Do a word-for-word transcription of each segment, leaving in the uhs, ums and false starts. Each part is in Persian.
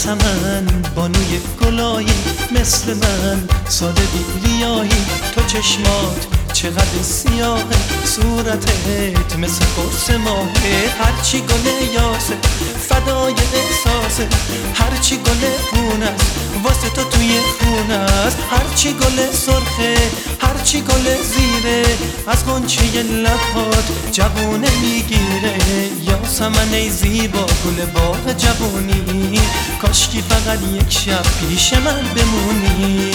یاسمن بانوی گلایی، مثل من ساده بی ریایی. تو چشمات چقدر سیاهه، صورتت مثل قرص ماهه. هرچی گل یاسه فدای احساسه، هرچی گل خون است واسه تو توی خون است. هرچی گل سرخه هرچی گل زیره، از غنچه لبات جوونه میگیره. یاسمن ای زیبا گل باغ جوونی، کاشکی فقط یک شب پیش من بمونی.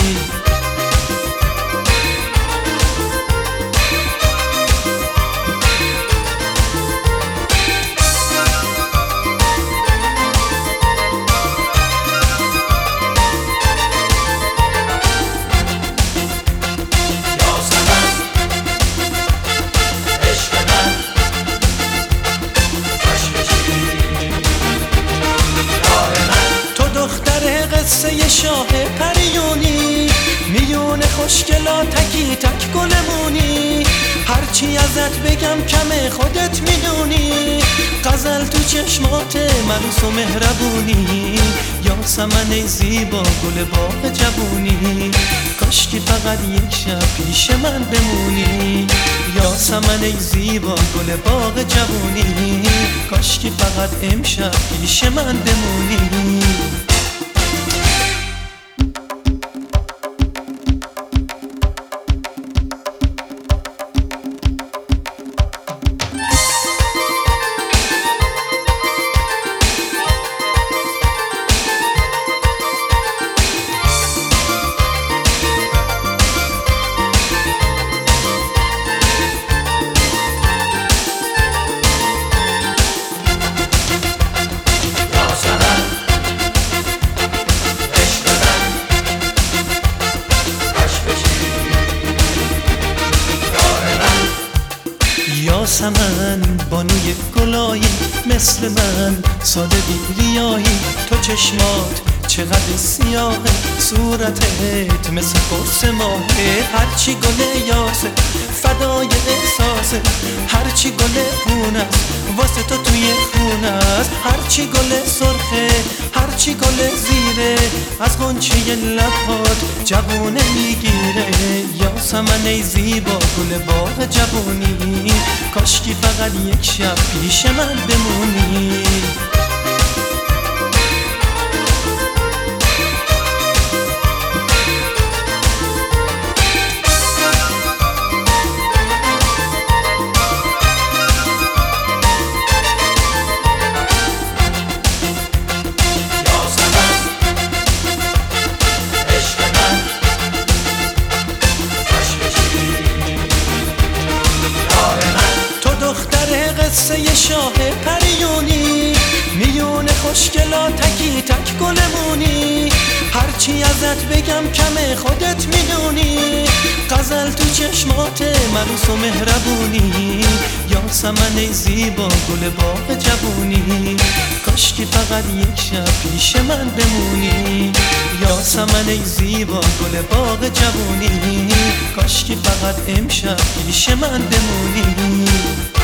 قصه شاه پریونی، میون خوشگلا تکی تک گلمونی. هرچی ازت بگم کمه خودت میدونی، غزل تو چشمات ملوس و مهربونی. یاسمن ای زیبا گل باغ جوونی، کاشکی فقط یک شب پیش من بمونی. یاسمن ای زیبا گل باغ جوونی، کاشکی فقط امشب پیش من بمونی. یاسمن بانوی گلایی، مثل من ساده بی ریایی. تو چشمات چقدر سیاهه، صورتت مثل قرص ماهه. هرچی گل یاسه فدای احساسه، هرچی گل خون است واسه تو توی خون است. هرچی گل سرخه هرچی گل زیره، از غنچه لبات جوونه میگیره. یاسمن ای زیبا گل باغ جوونی، کاشکی فقط یک شب پیش من بمونی. قصه شاه پریونی، میون خوشگلا تکی تک گلمونی. هرچی ازت بگم کمه خودت میدونی، غزل تو چشمات ملوس و مهربونی. یاسمن ای زیبا گل باغ جوونی، کاشکی فقط یک شب پیش من بمونی. یاسمن ای زیبا گل باغ جوونی، کاشکی فقط امشب پیش من بمونی.